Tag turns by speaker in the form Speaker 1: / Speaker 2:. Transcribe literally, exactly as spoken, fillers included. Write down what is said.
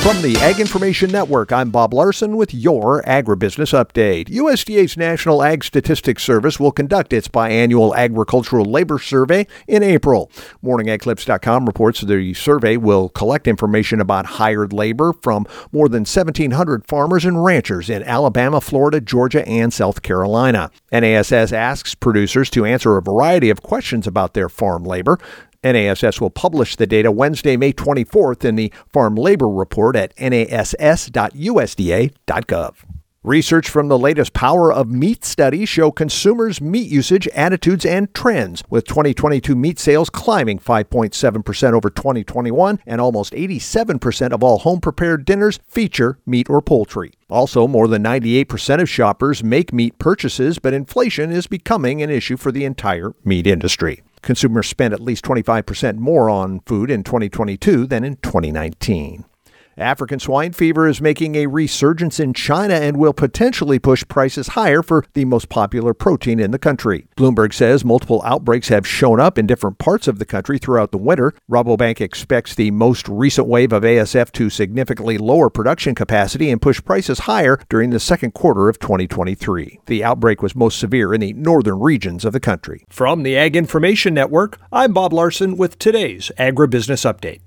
Speaker 1: From the Ag Information Network, I'm Bob Larson with your Agribusiness Update. U S D A's National Ag Statistics Service will conduct its biannual agricultural labor survey in April. Morning Ag Clips dot com reports the survey will collect information about hired labor from more than seventeen hundred farmers and ranchers in Alabama, Florida, Georgia, and South Carolina. N A S S asks producers to answer a variety of questions about their farm labor. N A S S will publish the data Wednesday, May twenty-fourth in the Farm Labor Report at N A S S dot U S D A dot gov. Research from the latest Power of Meat study show consumers' meat usage, attitudes, and trends, with twenty twenty-two meat sales climbing five point seven percent over twenty twenty-one, and almost eighty-seven percent of all home-prepared dinners feature meat or poultry. Also, more than ninety-eight percent of shoppers make meat purchases, but inflation is becoming an issue for the entire meat industry. Consumers spent at least twenty-five percent more on food in twenty twenty-two than in twenty nineteen. African swine fever is making a resurgence in China and will potentially push prices higher for the most popular protein in the country. Bloomberg says multiple outbreaks have shown up in different parts of the country throughout the winter. Rabobank expects the most recent wave of A S F to significantly lower production capacity and push prices higher during the second quarter of twenty twenty-three. The outbreak was most severe in the northern regions of the country. From the Ag Information Network, I'm Bob Larson with today's Agribusiness Update.